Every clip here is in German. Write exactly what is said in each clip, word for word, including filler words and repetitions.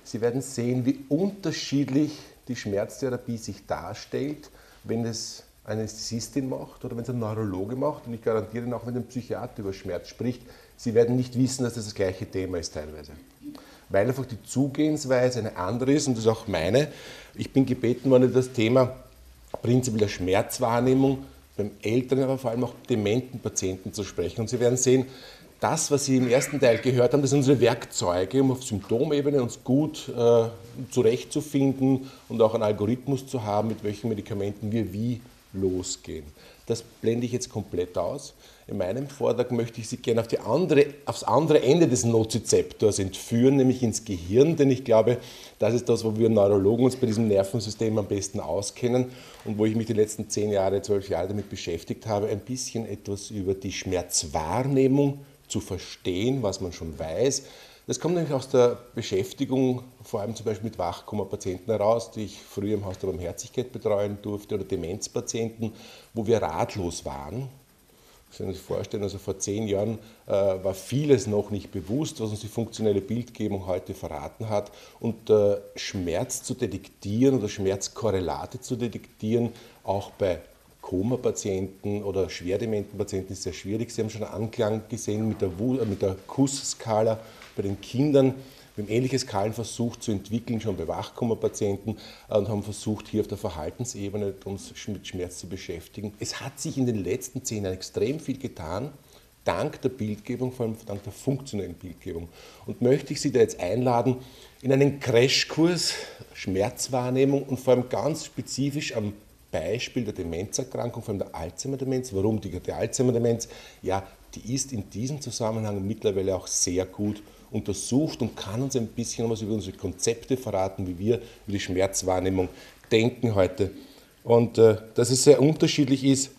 Sie werden sehen, wie unterschiedlich die Schmerztherapie sich darstellt, wenn es eine Anästhesistin macht oder wenn es ein Neurologe macht. Und ich garantiere Ihnen auch, wenn ein Psychiater über Schmerz spricht, Sie werden nicht wissen, dass das das gleiche Thema ist teilweise. Weil einfach die Zugehensweise eine andere ist und das ist auch meine. Ich bin gebeten worden, das Thema prinzipiell der Schmerzwahrnehmung beim älteren, aber vor allem auch dementen Patienten zu sprechen. Und Sie werden sehen, das, was Sie im ersten Teil gehört haben, das sind unsere Werkzeuge, um auf Symptomebene uns gut äh, zurechtzufinden und auch einen Algorithmus zu haben, mit welchen Medikamenten wir wie losgehen. Das blende ich jetzt komplett aus. In meinem Vortrag möchte ich Sie gerne auf die andere, aufs andere Ende des Nozizeptors entführen, nämlich ins Gehirn, denn ich glaube, das ist das, wo wir Neurologen uns bei diesem Nervensystem am besten auskennen und wo ich mich die letzten zehn Jahre, zwölf Jahre damit beschäftigt habe, ein bisschen etwas über die Schmerzwahrnehmung zu verstehen, was man schon weiß. Das kommt nämlich aus der Beschäftigung, vor allem zum Beispiel mit Wachkoma-Patienten heraus, die ich früher im Haus der Barmherzigkeit betreuen durfte, oder Demenzpatienten, wo wir ratlos waren. Sie können sich vorstellen, also vor zehn Jahren äh, war vieles noch nicht bewusst, was uns die funktionelle Bildgebung heute verraten hat. Und äh, Schmerz zu detektieren oder Schmerzkorrelate zu detektieren, auch bei Koma-Patienten oder schwerdementen Patienten ist sehr schwierig. Sie haben schon Anklang gesehen mit der, mit der Kuss-Skala bei den Kindern. Wir haben ähnliche Skalen versucht zu entwickeln, schon bei Wachkoma-Patienten und haben versucht, hier auf der Verhaltensebene uns mit Schmerz zu beschäftigen. Es hat sich in den letzten zehn Jahren extrem viel getan, dank der Bildgebung, vor allem dank der funktionellen Bildgebung. Und möchte ich Sie da jetzt einladen in einen Crashkurs Schmerzwahrnehmung und vor allem ganz spezifisch am Beispiel der Demenzerkrankung, vor allem der Alzheimer-Demenz. Warum die, die Alzheimer-Demenz? Ja, die ist in diesem Zusammenhang mittlerweile auch sehr gut untersucht und kann uns ein bisschen was über unsere Konzepte verraten, wie wir über die Schmerzwahrnehmung denken heute. Und äh, dass es sehr unterschiedlich ist,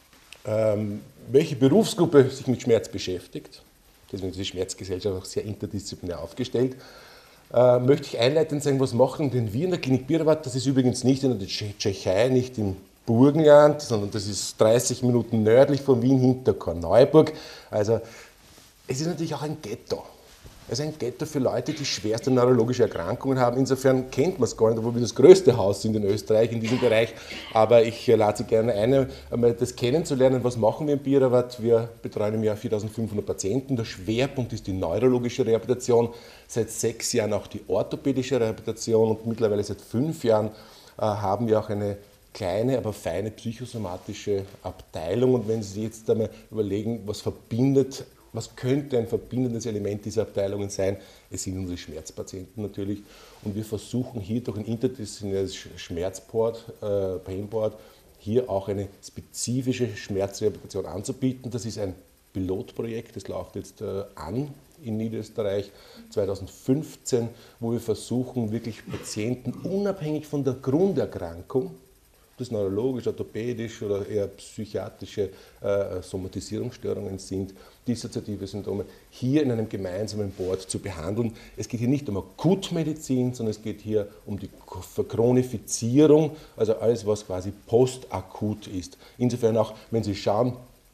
ähm, welche Berufsgruppe sich mit Schmerz beschäftigt. Deswegen ist die Schmerzgesellschaft auch sehr interdisziplinär aufgestellt. Äh, möchte ich einleitend sagen, was machen denn wir in der Klinik Bierwart? Das ist übrigens nicht in der Tschechei, nicht im Burgenland, sondern das ist dreißig Minuten nördlich von Wien hinter Korneuburg. Also es ist natürlich auch ein Ghetto. Es ist ein Ghetto für Leute, die schwerste neurologische Erkrankungen haben. Insofern kennt man es gar nicht, obwohl wir das größte Haus sind in Österreich in diesem Bereich. Aber ich lade Sie gerne ein, einmal das kennenzulernen. Was machen wir im Bierwart? Wir betreuen im Jahr viertausendfünfhundert Patienten. Der Schwerpunkt ist die neurologische Rehabilitation. Seit sechs Jahren auch die orthopädische Rehabilitation und mittlerweile seit fünf Jahren äh, haben wir auch eine kleine, aber feine psychosomatische Abteilung. Und wenn Sie jetzt einmal überlegen, was verbindet, was könnte ein verbindendes Element dieser Abteilungen sein? Es sind unsere Schmerzpatienten natürlich. Und wir versuchen hier durch ein interdisziplinäres Schmerzboard, äh, Painboard, hier auch eine spezifische Schmerzrehabilitation anzubieten. Das ist ein Pilotprojekt, das läuft jetzt äh, an in Niederösterreich zweitausendfünfzehn, wo wir versuchen, wirklich Patienten unabhängig von der Grunderkrankung, ob das neurologisch, orthopädisch oder eher psychiatrische äh, Somatisierungsstörungen sind, dissoziative Syndrome, hier in einem gemeinsamen Board zu behandeln. Es geht hier nicht um Akutmedizin, sondern es geht hier um die Verchronifizierung, also alles, was quasi postakut ist. Insofern auch, wenn Sie schauen,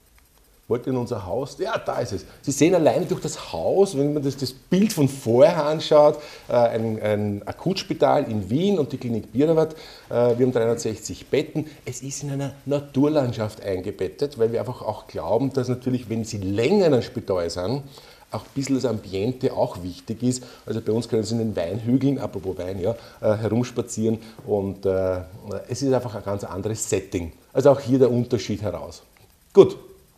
wollt ihr in unser Haus? Ja, da ist es. Sie sehen alleine durch das Haus, wenn man das, das Bild von vorher anschaut, äh, ein, ein Akutspital in Wien und die Klinik Bierwart. Äh, wir haben dreihundertsechzig Betten. Es ist in einer Naturlandschaft eingebettet, weil wir einfach auch glauben, dass natürlich, wenn Sie länger in einem Spital sind, auch ein bisschen das Ambiente auch wichtig ist. Also bei uns können Sie in den Weinhügeln, apropos Wein, ja, äh, herumspazieren und äh, es ist einfach ein ganz anderes Setting. Also auch hier der Unterschied heraus. Gut.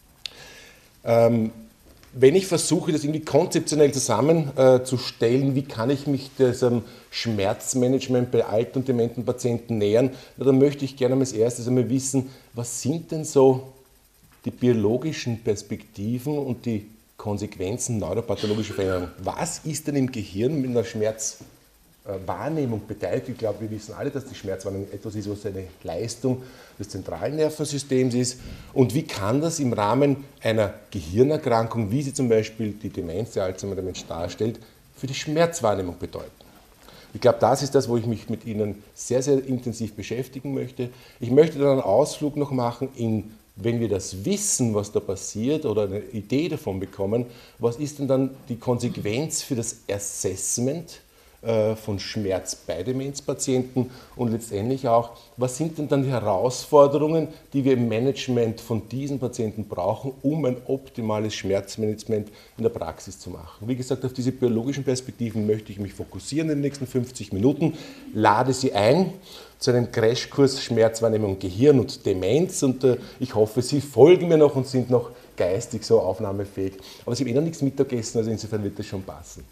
Ähm, wenn ich versuche, das irgendwie konzeptionell zusammenzustellen, äh, wie kann ich mich diesem Schmerzmanagement bei alten und dementen Patienten nähern, ja, dann möchte ich gerne als erstes einmal wissen, was sind denn so die biologischen Perspektiven und die Konsequenzen neuropathologischer Veränderungen? Was ist denn im Gehirn mit einer Schmerzwahrnehmung beteiligt? Ich glaube, wir wissen alle, dass die Schmerzwahrnehmung etwas ist, was eine Leistung des zentralen Nervensystems ist. Und wie kann das im Rahmen einer Gehirnerkrankung, wie sie zum Beispiel die Demenz, der Alzheimer-Demenz darstellt, für die Schmerzwahrnehmung bedeuten? Ich glaube, das ist das, wo ich mich mit Ihnen sehr, sehr intensiv beschäftigen möchte. Ich möchte dann einen Ausflug noch machen in, wenn wir das wissen, was da passiert oder eine Idee davon bekommen, was ist denn dann die Konsequenz für das Assessment äh, von Schmerz bei Demenzpatienten und letztendlich auch, was sind denn dann die Herausforderungen, die wir im Management von diesen Patienten brauchen, um ein optimales Schmerzmanagement in der Praxis zu machen. Wie gesagt, auf diese biologischen Perspektiven möchte ich mich fokussieren in den nächsten fünfzig Minuten, lade Sie ein zu einem Crashkurs Schmerzwahrnehmung, Gehirn und Demenz und äh, ich hoffe, Sie folgen mir noch und sind noch geistig so aufnahmefähig. Aber Sie haben eh noch nichts Mittagessen, also insofern wird das schon passen.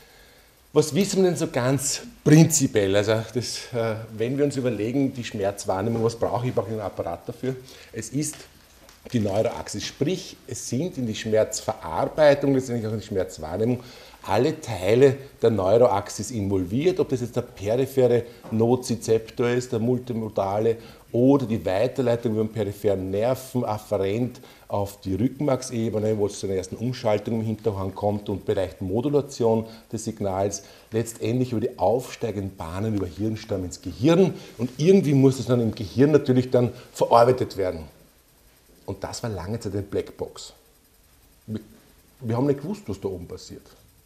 Was wissen wir denn so ganz prinzipiell? Also das, äh, wenn wir uns überlegen, die Schmerzwahrnehmung, was brauche ich? Ich brauche einen Apparat dafür. Es ist die Neuroaxis, sprich, es sind in die Schmerzverarbeitung, letztendlich auch in die Schmerzwahrnehmung, alle Teile der Neuroaxis involviert, ob das jetzt der periphere Nozizeptor ist, der multimodale oder die Weiterleitung über den peripheren Nerven afferent auf die Rückenmarksebene, wo es zu einer ersten Umschaltung im Hinterhang kommt und Bereich Modulation des Signals, letztendlich über die aufsteigenden Bahnen über Hirnstamm ins Gehirn und irgendwie muss es dann im Gehirn natürlich dann verarbeitet werden. Und das war lange Zeit eine Blackbox. Wir, wir haben nicht gewusst, was da oben passiert.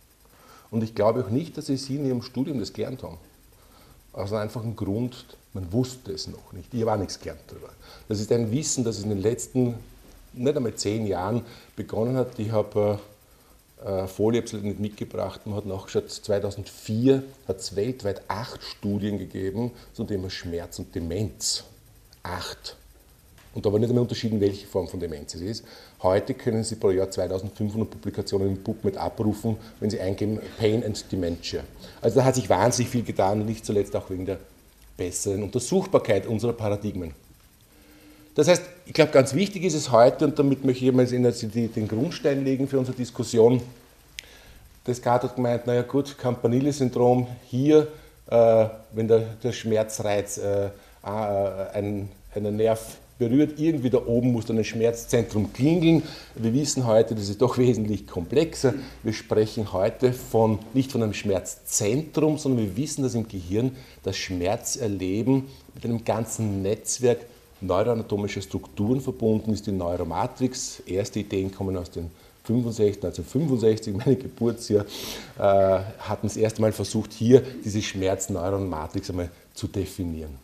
Und ich glaube auch nicht, dass Sie in Ihrem Studium das gelernt haben. Aus einem einfachen Grund, man wusste es noch nicht. Ich habe auch nichts gelernt darüber. Das ist ein Wissen, das in den letzten, nicht einmal zehn Jahren begonnen hat. Ich habe äh, Folie absolut nicht mitgebracht. Man hat nachgeschaut, zweitausendvier hat es weltweit acht Studien gegeben zum Thema Schmerz und Demenz. Acht. Und da war nicht einmal unterschieden, welche Form von Demenz es ist. Heute können Sie pro Jahr zweitausendfünfhundert Publikationen im PubMed abrufen, wenn Sie eingeben Pain and Dementia. Also da hat sich wahnsinnig viel getan und nicht zuletzt auch wegen der besseren Untersuchbarkeit unserer Paradigmen. Das heißt, ich glaube, ganz wichtig ist es heute, und damit möchte ich einmal den Grundstein legen für unsere Diskussion. Descartes hat gemeint, naja gut, Campanile-Syndrom, hier, äh, wenn der, der Schmerzreiz äh, einen, einen Nerv berührt, irgendwie da oben muss dann ein Schmerzzentrum klingeln. Wir wissen heute, das ist doch wesentlich komplexer. Wir sprechen heute von, nicht von einem Schmerzzentrum, sondern wir wissen, dass im Gehirn das Schmerzerleben mit einem ganzen Netzwerk neuroanatomischer Strukturen verbunden ist, die Neuromatrix. Erste Ideen kommen aus den fünfundsechzig, neunzehnhundertfünfundsechzig, meine Geburtsjahr, äh, hatten das erste Mal versucht, hier diese Schmerzneuronmatrix einmal zu definieren.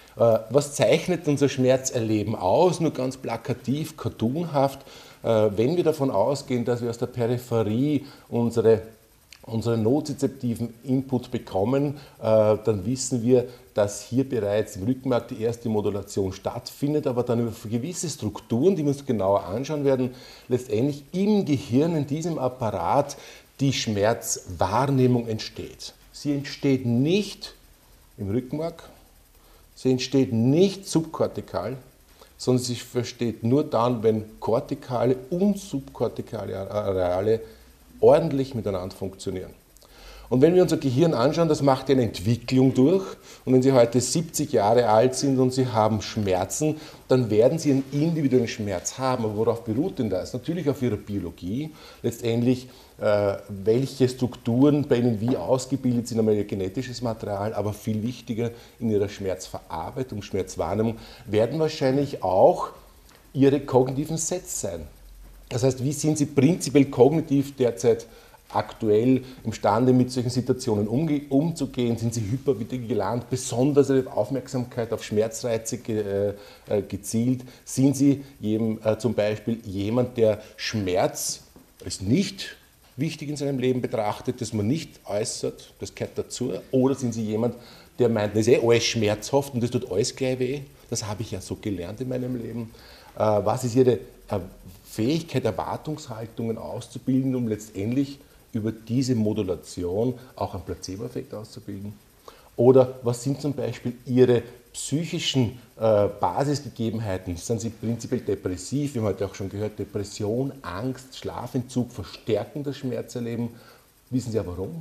Was zeichnet unser Schmerzerleben aus? Nur ganz plakativ, cartoonhaft. Wenn wir davon ausgehen, dass wir aus der Peripherie unsere, unseren nozizeptiven Input bekommen, dann wissen wir, dass hier bereits im Rückenmark die erste Modulation stattfindet, aber dann über gewisse Strukturen, die wir uns genauer anschauen werden, letztendlich im Gehirn, in diesem Apparat, die Schmerzwahrnehmung entsteht. Sie entsteht nicht im Rückenmark, sie entsteht nicht subkortikal, sondern sie versteht nur dann, wenn kortikale und subkortikale Areale ordentlich miteinander funktionieren. Und wenn wir unser Gehirn anschauen, das macht ja eine Entwicklung durch. Und wenn Sie heute siebzig Jahre alt sind und Sie haben Schmerzen, dann werden Sie einen individuellen Schmerz haben. Aber worauf beruht denn das? Natürlich auf Ihrer Biologie. Letztendlich, äh, welche Strukturen bei Ihnen wie ausgebildet sind, einmal Ihr genetisches Material, aber viel wichtiger in Ihrer Schmerzverarbeitung, Schmerzwahrnehmung, werden wahrscheinlich auch Ihre kognitiven Sets sein. Das heißt, wie sind Sie prinzipiell kognitiv derzeit aktuell imstande, mit solchen Situationen umzugehen? Sind Sie hypervigilant, besonders Aufmerksamkeit auf Schmerzreize ge, äh, gezielt? Sind Sie jedem, äh, zum Beispiel jemand, der Schmerz als nicht wichtig in seinem Leben betrachtet, das man nicht äußert, das gehört dazu? Oder sind Sie jemand, der meint, das ist eh alles schmerzhaft und das tut alles gleich weh? Das habe ich ja so gelernt in meinem Leben. Äh, was ist Ihre äh, Fähigkeit, Erwartungshaltungen auszubilden, um letztendlich über diese Modulation auch einen Placebo-Effekt auszubilden? Oder was sind zum Beispiel Ihre psychischen äh, Basisgegebenheiten? Sind Sie prinzipiell depressiv? Wir haben heute auch schon gehört, Depression, Angst, Schlafentzug verstärken das Schmerzerleben. Wissen Sie ja warum?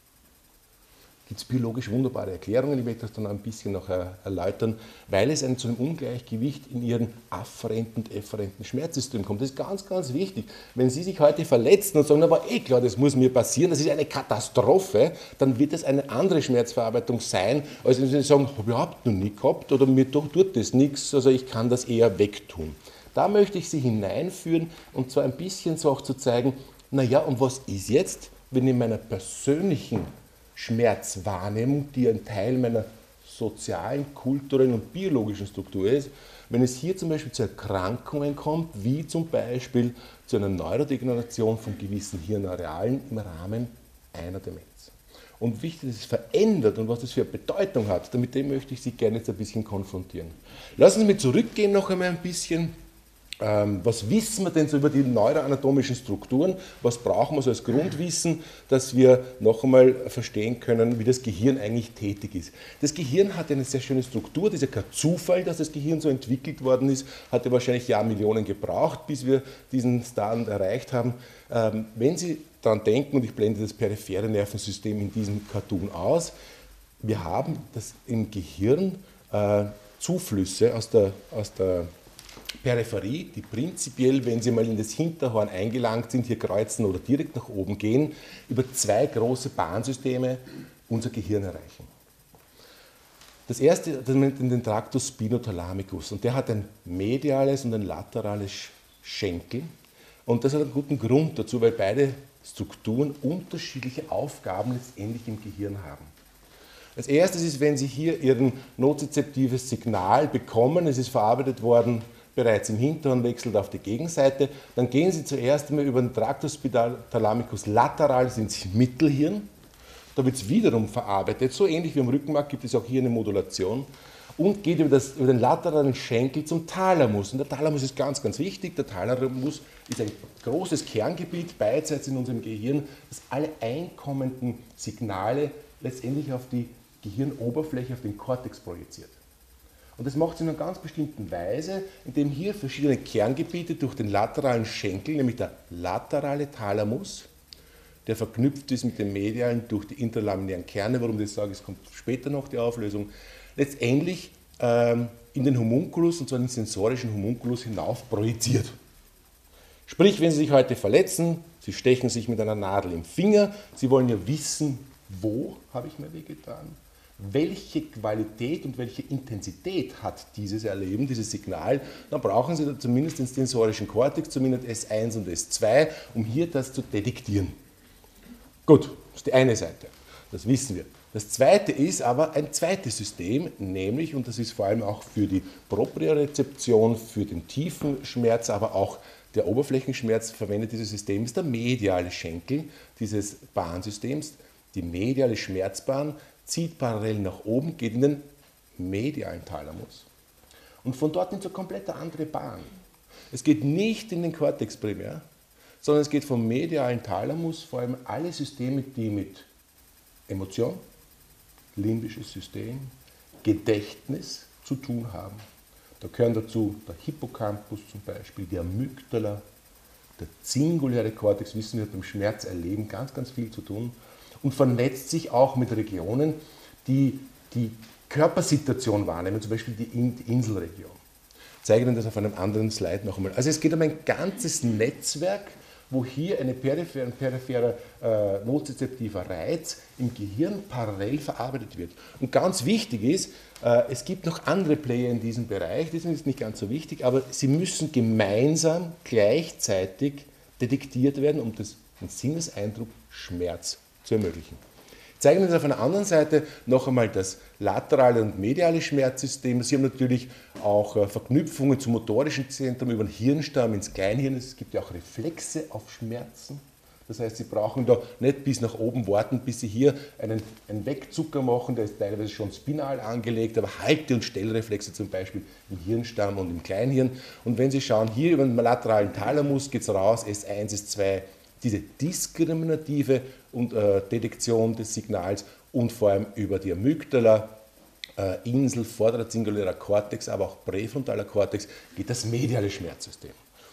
Gibt es biologisch wunderbare Erklärungen, ich möchte das dann ein bisschen noch erläutern, weil es zu einem Ungleichgewicht in Ihren afferenten und efferenten Schmerzsystem kommt. Das ist ganz, ganz wichtig. Wenn Sie sich heute verletzen und sagen, aber eh klar, das muss mir passieren, das ist eine Katastrophe, dann wird es eine andere Schmerzverarbeitung sein, als wenn Sie sagen, habe ich überhaupt noch nie gehabt oder mir tut das nichts, also ich kann das eher wegtun. Da möchte ich Sie hineinführen und zwar ein bisschen so auch zu zeigen, naja, und was ist jetzt, wenn in meiner persönlichen Schmerzwahrnehmung, die ein Teil meiner sozialen, kulturellen und biologischen Struktur ist, wenn es hier zum Beispiel zu Erkrankungen kommt, wie zum Beispiel zu einer Neurodegeneration von gewissen Hirnarealen im Rahmen einer Demenz. Und wichtig, dass es verändert und was das für eine Bedeutung hat, damit dem möchte ich Sie gerne jetzt ein bisschen konfrontieren. Lassen Sie mich zurückgehen noch einmal ein bisschen. Ähm, was wissen wir denn so über die neuroanatomischen Strukturen? Was brauchen wir so als Grundwissen, dass wir noch einmal verstehen können, wie das Gehirn eigentlich tätig ist? Das Gehirn hat eine sehr schöne Struktur, das ist ja kein Zufall, dass das Gehirn so entwickelt worden ist, hat ja wahrscheinlich Jahrmillionen gebraucht, bis wir diesen Stand erreicht haben. Ähm, wenn Sie daran denken, und ich blende das periphere Nervensystem in diesem Cartoon aus, wir haben das im Gehirn äh, Zuflüsse aus der, aus der Peripherie, die prinzipiell, wenn Sie mal in das Hinterhorn eingelangt sind, hier kreuzen oder direkt nach oben gehen, über zwei große Bahnsysteme unser Gehirn erreichen. Das erste, das nennt man den Tractus spinothalamicus, und der hat ein mediales und ein laterales Schenkel, und das hat einen guten Grund dazu, weil beide Strukturen unterschiedliche Aufgaben letztendlich im Gehirn haben. Als erstes ist, wenn Sie hier Ihr nozizeptives Signal bekommen, es ist verarbeitet worden bereits im Hinterhorn, wechselt auf die Gegenseite, dann gehen Sie zuerst einmal über den Tractus spinothalamicus lateralis ins Mittelhirn, da wird es wiederum verarbeitet, so ähnlich wie im Rückenmark gibt es auch hier eine Modulation, und geht über, das, über den lateralen Schenkel zum Thalamus. Und der Thalamus ist ganz, ganz wichtig. Der Thalamus ist ein großes Kerngebiet beidseits in unserem Gehirn, das alle einkommenden Signale letztendlich auf die Gehirnoberfläche, auf den Kortex projiziert. Und das macht es in einer ganz bestimmten Weise, indem hier verschiedene Kerngebiete durch den lateralen Schenkel, nämlich der laterale Thalamus, der verknüpft ist mit dem medialen durch die interlaminären Kerne, warum ich das sage, es kommt später noch die Auflösung, letztendlich ähm, in den Homunculus, und zwar in den sensorischen Homunculus hinauf projiziert. Sprich, wenn Sie sich heute verletzen, Sie stechen sich mit einer Nadel im Finger, Sie wollen ja wissen, wo habe ich mir wehgetan, welche Qualität und welche Intensität hat dieses Erleben, dieses Signal, dann brauchen Sie da zumindest den sensorischen Kortex, zumindest S eins und S zwei, um hier das zu detektieren. Gut, das ist die eine Seite, das wissen wir. Das zweite ist aber ein zweites System, nämlich, und das ist vor allem auch für die Propriorezeption, für den tiefen Schmerz, aber auch der Oberflächenschmerz verwendet dieses System, ist der mediale Schenkel dieses Bahnsystems. Die mediale Schmerzbahn zieht parallel nach oben, geht in den medialen Thalamus. Und von dort in so eine komplett andere Bahn. Es geht nicht in den Kortex primär, sondern es geht vom medialen Thalamus, vor allem alle Systeme, die mit Emotion, limbisches System, Gedächtnis zu tun haben. Da gehören dazu der Hippocampus zum Beispiel, die Amygdala, der singuläre Kortex, wissen wir, hat beim Schmerzerleben ganz, ganz viel zu tun, und vernetzt sich auch mit Regionen, die die Körpersituation wahrnehmen, zum Beispiel die Inselregion. Ich zeige Ihnen das auf einem anderen Slide noch einmal. Also es geht um ein ganzes Netzwerk, wo hier eine peripher, ein peripherer äh, nozizeptiver Reiz im Gehirn parallel verarbeitet wird. Und ganz wichtig ist, äh, es gibt noch andere Player in diesem Bereich, die sind jetzt nicht ganz so wichtig, aber sie müssen gemeinsam gleichzeitig detektiert werden, um das, den Sinneseindruck Schmerz zu ermöglichen. Ich zeige Ihnen auf einer anderen Seite noch einmal das laterale und mediale Schmerzsystem. Sie haben natürlich auch äh, Verknüpfungen zum motorischen Zentrum über den Hirnstamm ins Kleinhirn. Es gibt ja auch Reflexe auf Schmerzen. Das heißt, Sie brauchen da nicht bis nach oben warten, bis Sie hier einen, einen Wegzucker machen, der ist teilweise schon spinal angelegt, aber Halte- und Stellreflexe zum Beispiel im Hirnstamm und im Kleinhirn. Und wenn Sie schauen, hier über den lateralen Thalamus geht es raus, S eins, S zwei, diese diskriminative und, äh, Detektion des Signals, und vor allem über die Amygdala, äh, Insel, vorderer singulärer Kortex, aber auch präfrontaler Kortex geht das mediale Schmerzsystem.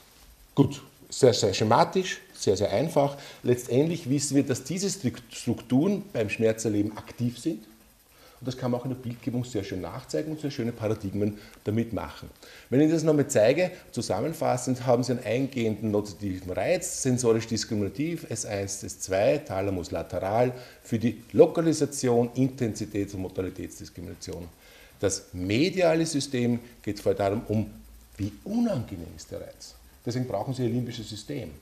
Gut, sehr, sehr schematisch, sehr, sehr einfach. Letztendlich wissen wir, dass diese Strukturen beim Schmerzerleben aktiv sind. Und das kann man auch in der Bildgebung sehr schön nachzeigen und sehr schöne Paradigmen damit machen. Wenn ich das nochmal zeige, zusammenfassend haben Sie einen eingehenden nozitiven Reiz, sensorisch diskriminativ, S eins, S zwei, Thalamus lateral, für die Lokalisation, Intensitäts- und Modalitätsdiskrimination. Das mediale System geht vor allem darum, um wie unangenehm ist der Reiz. Deswegen brauchen Sie Ihr limbisches System.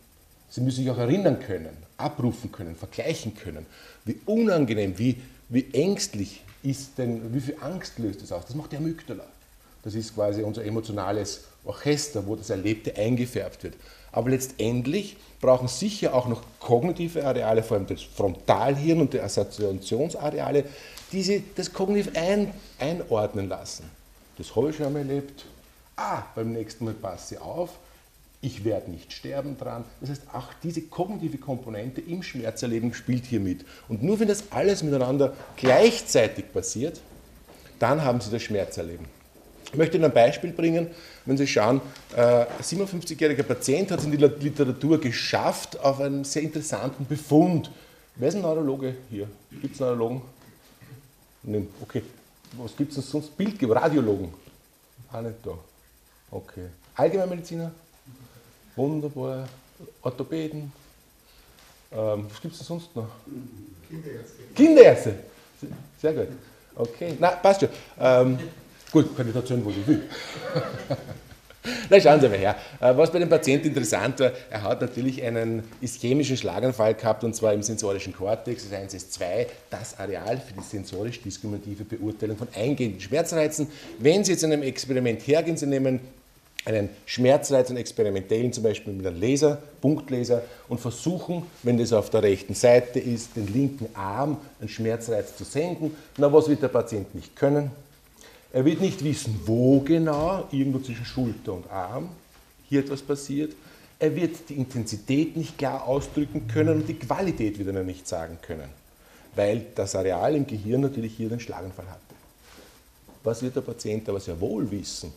Sie müssen sich auch erinnern können, abrufen können, vergleichen können. Wie unangenehm, wie, wie ängstlich ist denn, wie viel Angst löst das aus? Das macht die Amygdala. Das ist quasi unser emotionales Orchester, wo das Erlebte eingefärbt wird. Aber letztendlich brauchen sicher auch noch kognitive Areale, vor allem das Frontalhirn und die Assoziationsareale, die sie das kognitiv ein, einordnen lassen. Das habe ich schon einmal erlebt. Ah, beim nächsten Mal passe ich auf. Ich werde nicht sterben dran. Das heißt, auch diese kognitive Komponente im Schmerzerleben spielt hier mit. Und nur wenn das alles miteinander gleichzeitig passiert, dann haben Sie das Schmerzerleben. Ich möchte Ihnen ein Beispiel bringen. Wenn Sie schauen, ein siebenundfünfzigjähriger Patient hat es in die Literatur geschafft auf einen sehr interessanten Befund. Wer ist ein Neurologe hier? Gibt es Neurologen? Nein. Okay. Was gibt es sonst? Bildgeber, Radiologen? Auch nicht da. Okay. Allgemeinmediziner? Wunderbar. Orthopäden? Ähm, was gibt es sonst noch? Kinderärzte. Kinderärzte! Sehr gut. Okay. Na, passt schon. Ähm, gut, kann ich erzählen, was ich will. Na, schauen Sie mal her. Was bei dem Patienten interessant war, er hat natürlich einen ischämischen Schlaganfall gehabt, und zwar im sensorischen Kortex, das eins S zwei, das Areal für die sensorisch-diskriminative Beurteilung von eingehenden Schmerzreizen. Wenn Sie jetzt in einem Experiment hergehen, Sie nehmen einen Schmerzreiz, einen experimentellen, zum Beispiel mit einem Laser, Punktlaser, und versuchen, wenn das auf der rechten Seite ist, den linken Arm, einen Schmerzreiz zu senken. Na, was wird der Patient nicht können? Er wird nicht wissen, wo genau, irgendwo zwischen Schulter und Arm, hier etwas passiert. Er wird die Intensität nicht klar ausdrücken können und die Qualität wird er nicht sagen können, weil das Areal im Gehirn natürlich hier den Schlaganfall hatte. Was wird der Patient aber sehr wohl wissen?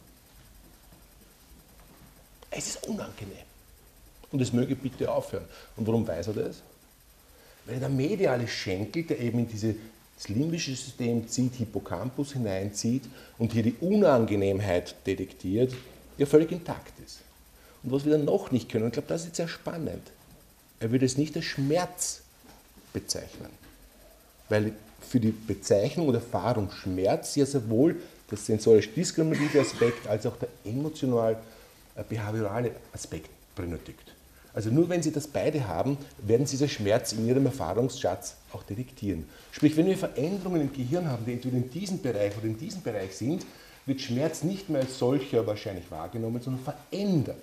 Es ist unangenehm. Und es möge bitte aufhören. Und warum weiß er das? Weil der mediale Schenkel, der eben in diese das limbische System zieht, Hippocampus hineinzieht und hier die Unangenehmheit detektiert, ja völlig intakt ist. Und was wir dann noch nicht können, und ich glaube, das ist sehr spannend, er würde es nicht als Schmerz bezeichnen. Weil für die Bezeichnung oder Erfahrung Schmerz ja sowohl der sensorisch-diskriminative Aspekt als auch der emotional-behaviorale Aspekt benötigt. Also nur wenn Sie das beide haben, werden Sie den Schmerz in Ihrem Erfahrungsschatz auch detektieren. Sprich, wenn wir Veränderungen im Gehirn haben, die entweder in diesem Bereich oder in diesem Bereich sind, wird Schmerz nicht mehr als solcher wahrscheinlich wahrgenommen, sondern verändert.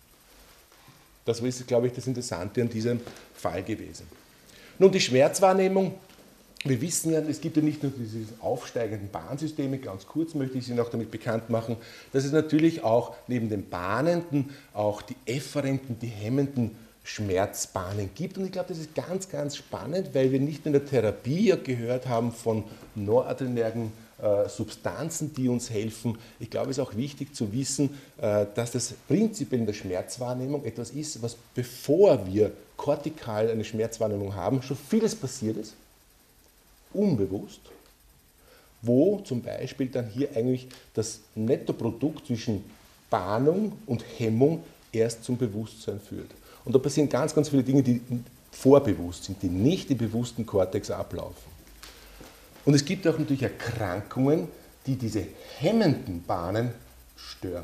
Das ist, glaube ich, das Interessante an diesem Fall gewesen. Nun, die Schmerzwahrnehmung. Wir wissen ja, es gibt ja nicht nur diese aufsteigenden Bahnsysteme, ganz kurz möchte ich Sie noch damit bekannt machen, dass es natürlich auch neben den bahnenden auch die efferenten, die hemmenden Schmerzbahnen gibt. Und ich glaube, das ist ganz, ganz spannend, weil wir nicht in der Therapie ja gehört haben von noradrenergen äh, Substanzen, die uns helfen. Ich glaube, es ist auch wichtig zu wissen, äh, dass das prinzipiell in der Schmerzwahrnehmung etwas ist, was bevor wir kortikal eine Schmerzwahrnehmung haben, schon vieles passiert ist. Unbewusst, wo zum Beispiel dann hier eigentlich das Nettoprodukt zwischen Bahnung und Hemmung erst zum Bewusstsein führt. Und da passieren ganz, ganz viele Dinge, die vorbewusst sind, die nicht im bewussten Kortex ablaufen. Und es gibt auch natürlich Erkrankungen, die diese hemmenden Bahnen stören.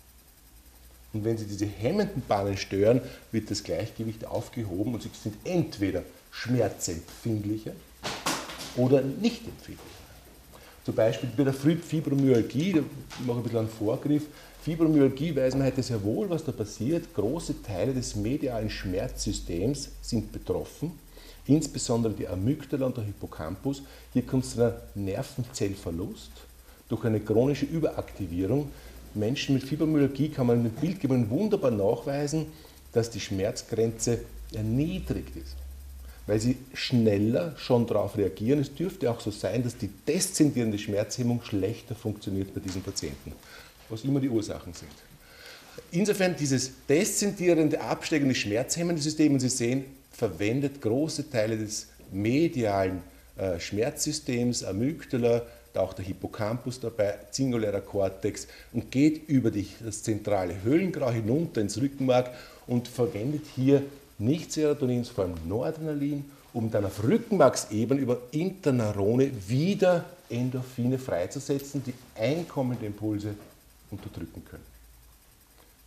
Und wenn sie diese hemmenden Bahnen stören, wird das Gleichgewicht aufgehoben und sie sind entweder schmerzempfindlicher oder nicht empfindlich. Zum Beispiel bei der Fibromyalgie, da mache ich ein bisschen einen Vorgriff. Fibromyalgie weiß man heute sehr wohl, was da passiert. Große Teile des medialen Schmerzsystems sind betroffen, insbesondere die Amygdala und der Hippocampus. Hier kommt es zu einem Nervenzellverlust durch eine chronische Überaktivierung. Menschen mit Fibromyalgie kann man mit Bildgebern wunderbar nachweisen, dass die Schmerzgrenze erniedrigt ist, weil sie schneller schon darauf reagieren. Es dürfte auch so sein, dass die deszendierende Schmerzhemmung schlechter funktioniert bei diesen Patienten, was immer die Ursachen sind. Insofern dieses deszendierende, absteigende, schmerzhemmende System, und Sie sehen, verwendet große Teile des medialen äh, Schmerzsystems, Amygdala, auch der Hippocampus dabei, zingulärer Kortex, und geht über die, das zentrale Höhlengrau hinunter ins Rückenmark und verwendet hier nicht Serotonin, vor allem Noradrenalin, um dann auf Rückenmarksebene über Interneurone wieder Endorphine freizusetzen, die einkommende Impulse unterdrücken können.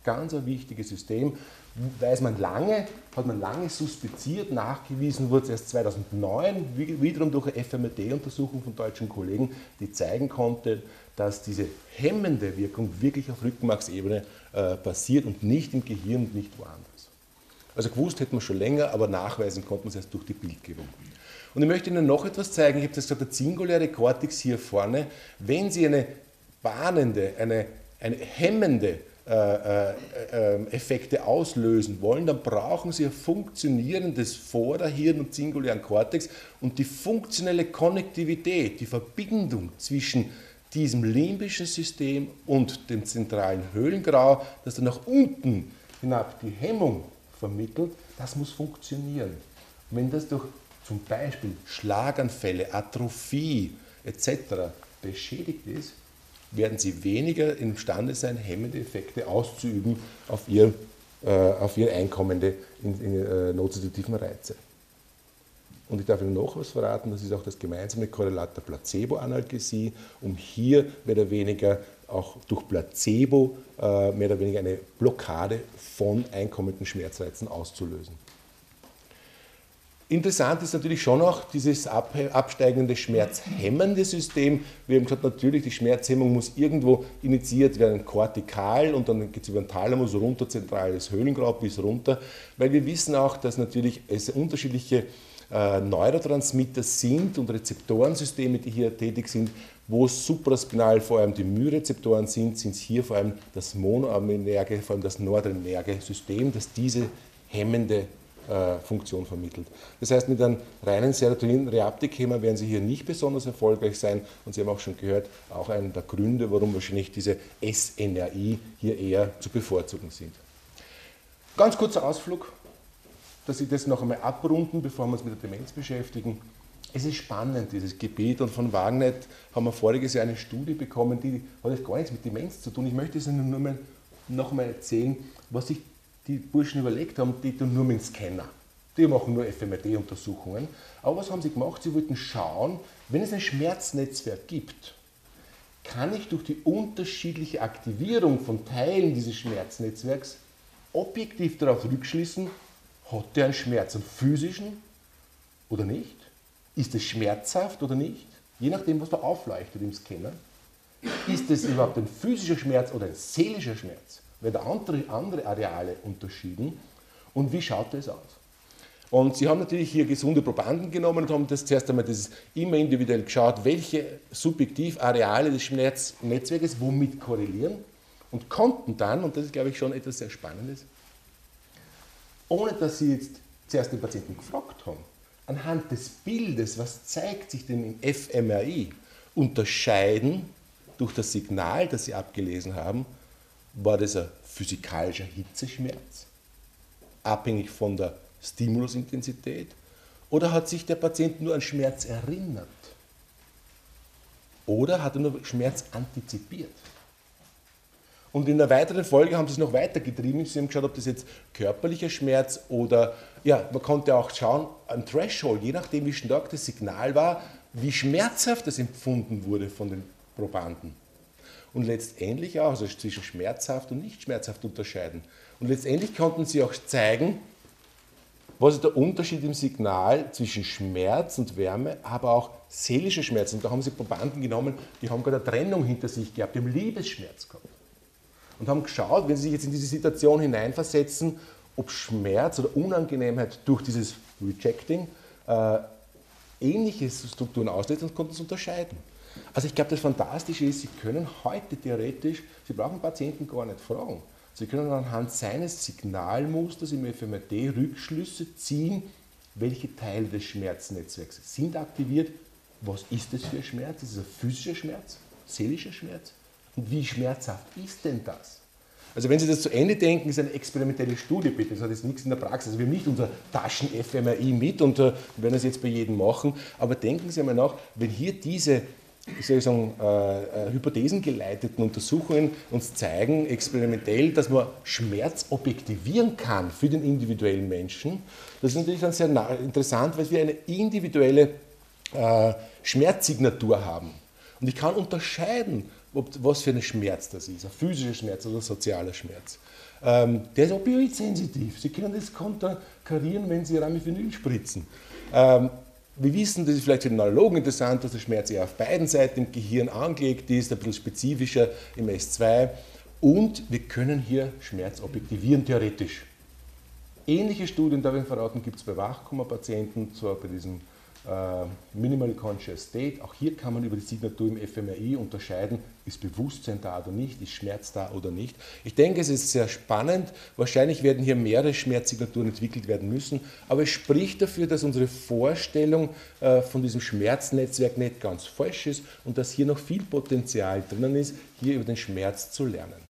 ganz ein wichtiges System. Weiß man lange, hat man lange suspiziert, nachgewiesen wurde es erst zweitausendneun, wiederum durch eine F M R T-Untersuchung von deutschen Kollegen, die zeigen konnte, dass diese hemmende Wirkung wirklich auf Rückenmarksebene äh, passiert und nicht im Gehirn und nicht woanders. Also gewusst hätte man schon länger, aber nachweisen konnte man es erst durch die Bildgebung. Und ich möchte Ihnen noch etwas zeigen. Ich habe das gesagt, der singuläre Kortex hier vorne. Wenn Sie eine warnende, eine, eine hemmende äh, äh, Effekte auslösen wollen, dann brauchen Sie ein funktionierendes Vorderhirn und singulären Kortex und die funktionelle Konnektivität, die Verbindung zwischen diesem limbischen System und dem zentralen Höhlengrau, das dann nach unten hinab die Hemmung vermittelt, das muss funktionieren. Und wenn das durch zum Beispiel Schlaganfälle, Atrophie et cetera beschädigt ist, werden Sie weniger imstande sein, hemmende Effekte auszuüben auf Ihr, äh, auf ihr einkommende in, in, äh, nozidativen Reize. Und ich darf Ihnen noch was verraten, das ist auch das gemeinsame Korrelat der Placebo-Analgesie, um hier mehr oder weniger auch durch Placebo äh, mehr oder weniger eine Blockade von einkommenden Schmerzreizen auszulösen. Interessant ist natürlich schon auch dieses absteigende schmerzhemmende System. Wir haben gesagt, natürlich, die Schmerzhemmung muss irgendwo initiiert werden, kortikal, und dann geht es über den Thalamus runter, zentrales Höhlengrau bis runter, weil wir wissen auch, dass natürlich es unterschiedliche äh, Neurotransmitter sind und Rezeptorensysteme, die hier tätig sind. Wo supraspinal vor allem die Myrezeptoren sind, sind es hier vor allem das monoaminerge, vor allem das noradrenerge System, das diese hemmende Funktion vermittelt. Das heißt, mit einem reinen Serotonin-Reuptake-Hemmer werden Sie hier nicht besonders erfolgreich sein, und Sie haben auch schon gehört, auch einer der Gründe, warum wahrscheinlich diese S N R I hier eher zu bevorzugen sind. Ganz kurzer Ausflug, dass ich das noch einmal abrunden, bevor wir uns mit der Demenz beschäftigen. Es ist spannend, dieses Gebiet, und von Wagnet haben wir voriges Jahr eine Studie bekommen, die hat jetzt gar nichts mit Demenz zu tun. Ich möchte es Ihnen nur mal, noch mal erzählen, was sich die Burschen überlegt haben, die tun nur mit dem Scanner. Die machen nur F M R T-Untersuchungen. Aber was haben sie gemacht? Sie wollten schauen, wenn es ein Schmerznetzwerk gibt, kann ich durch die unterschiedliche Aktivierung von Teilen dieses Schmerznetzwerks objektiv darauf rückschließen, hat der einen Schmerz, einen physischen oder nicht? Ist es schmerzhaft oder nicht? Je nachdem, was da aufleuchtet im Scanner. Ist es überhaupt ein physischer Schmerz oder ein seelischer Schmerz? Werden andere, andere Areale unterschieden, und wie schaut das aus? Und sie haben natürlich hier gesunde Probanden genommen und haben das zuerst einmal das immer individuell geschaut, welche Subjektivareale des Schmerznetzwerkes womit korrelieren, und konnten dann, und das ist, glaube ich, schon etwas sehr Spannendes, ohne dass sie jetzt zuerst den Patienten gefragt haben, anhand des Bildes, was zeigt sich denn im F M R I, unterscheiden durch das Signal, das sie abgelesen haben. War das ein physikalischer Hitzeschmerz, abhängig von der Stimulusintensität, oder hat sich der Patient nur an Schmerz erinnert? Oder hat er nur Schmerz antizipiert? Und in der weiteren Folge haben sie es noch weitergetrieben. Sie haben geschaut, ob das jetzt körperlicher Schmerz oder, ja, man konnte auch schauen, ein Threshold, je nachdem wie stark das Signal war, wie schmerzhaft das empfunden wurde von den Probanden. Und letztendlich auch, also zwischen schmerzhaft und nicht schmerzhaft unterscheiden. Und letztendlich konnten sie auch zeigen, was ist der Unterschied im Signal zwischen Schmerz und Wärme, aber auch seelischer Schmerz. Und da haben sie Probanden genommen, die haben gerade eine Trennung hinter sich gehabt, die haben Liebesschmerz gehabt. Und haben geschaut, wenn sie sich jetzt in diese Situation hineinversetzen, ob Schmerz oder Unangenehmheit durch dieses Rejecting äh, ähnliche Strukturen auslöst, und konnten es unterscheiden. Also ich glaube, das Fantastische ist, Sie können heute theoretisch, Sie brauchen den Patienten gar nicht fragen, Sie können anhand seines Signalmusters im F M R T Rückschlüsse ziehen, welche Teile des Schmerznetzwerks sind aktiviert, was ist das für ein Schmerz, ist es ein physischer Schmerz, seelischer Schmerz, und wie schmerzhaft ist denn das? Also wenn Sie das zu Ende denken, ist eine experimentelle Studie, bitte, das hat jetzt nichts in der Praxis. Also wir haben nicht unser Taschen-F M R I mit und äh, werden das jetzt bei jedem machen, aber denken Sie einmal nach, wenn hier diese ich soll sagen, äh, hypothesengeleiteten Untersuchungen uns zeigen, experimentell, dass man Schmerz objektivieren kann für den individuellen Menschen. Das ist natürlich dann sehr interessant, weil wir eine individuelle äh, Schmerzsignatur haben. Und ich kann unterscheiden, ob, was für ein Schmerz das ist, ein physischer Schmerz oder ein sozialer Schmerz. Ähm, der ist opioidsensitiv. Sie können das konterkarieren, wenn Sie Ramifinil spritzen. Ähm, wir wissen, das ist vielleicht für den Neurologen interessant, dass der Schmerz eher auf beiden Seiten im Gehirn angelegt ist, ein bisschen spezifischer im S zwei. Und wir können hier Schmerz objektivieren, theoretisch. Ähnliche Studien, darf ich verraten, gibt es bei Wachkoma-Patienten, zwar bei diesem äh, Minimal Conscious State. Auch hier kann man über die Signatur im f M R I unterscheiden, ist Bewusstsein da oder nicht, ist Schmerz da oder nicht. Ich denke, es ist sehr spannend. Wahrscheinlich werden hier mehrere Schmerzsignaturen entwickelt werden müssen, aber es spricht dafür, dass unsere Vorstellung äh, von diesem Schmerznetzwerk nicht ganz falsch ist und dass hier noch viel Potenzial drinnen ist, hier über den Schmerz zu lernen.